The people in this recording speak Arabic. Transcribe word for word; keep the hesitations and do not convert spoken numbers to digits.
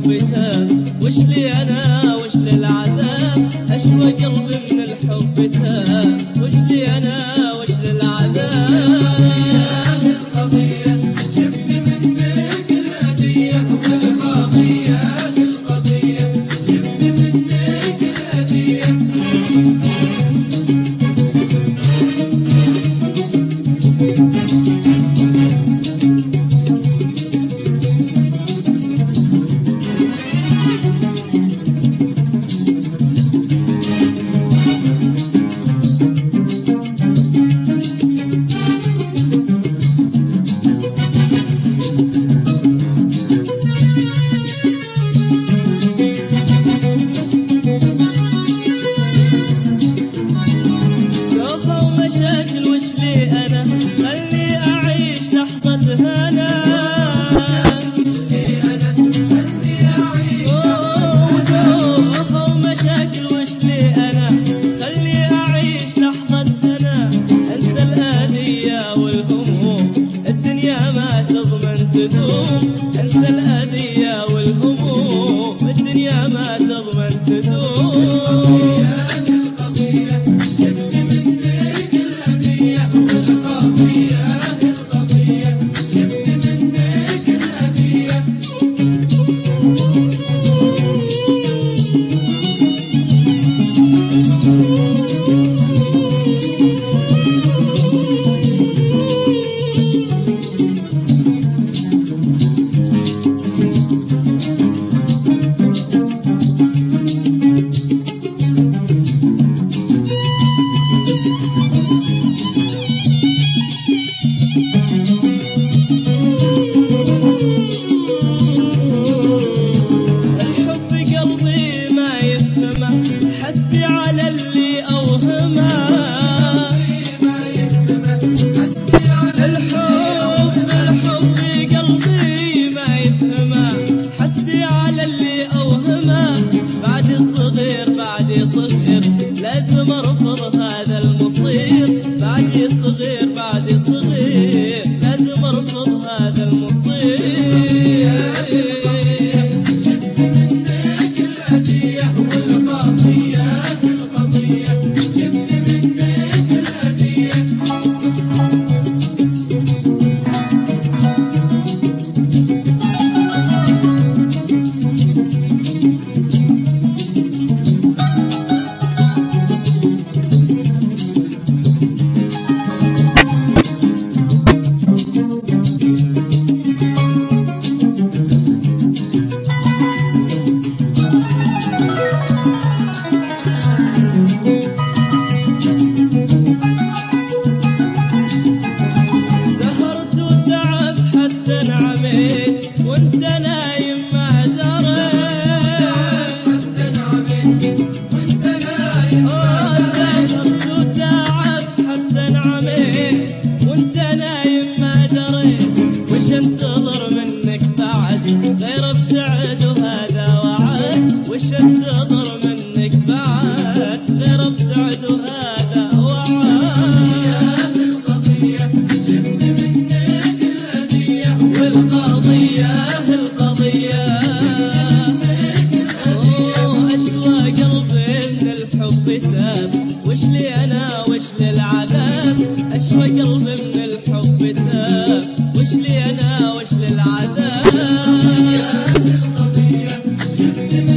الحب تاب، وش لي انا وش للعذاب، اشوى قلبي من الحب تاب، وش لي انا وش للعذاب. القضية جبت منك الهدية، والقضية القضية جبت منك الهدية. انسى الأذية والهموم، الدنيا ما تضمن تدوم. القضية جبت منك الهدية، والقضية القضية جبت منك الهدية. حسبي على اللي أوهمه، الحب الحب قلبي ما يفهمه، حسبي على اللي أوهمه، بعد صغير بعد صغير لازم أرفض هذا المصير، بعد صغير بعد صغير لازم أرفض هذا المصير. وانت نايم ما دريت، حتى نعمت وانت نايم ما دريت، سافرت وتعبت حتى نعمت وانت نايم ما دريت، وش انتظر منك بعد غير ابتعد وهذا وعد، وش انتظر منك بعد غير ابتعد وهذا وعد. القضية جبت منك الهدية، والقضية القضية أشوى قلبي من الحب تاب، وش لي أنا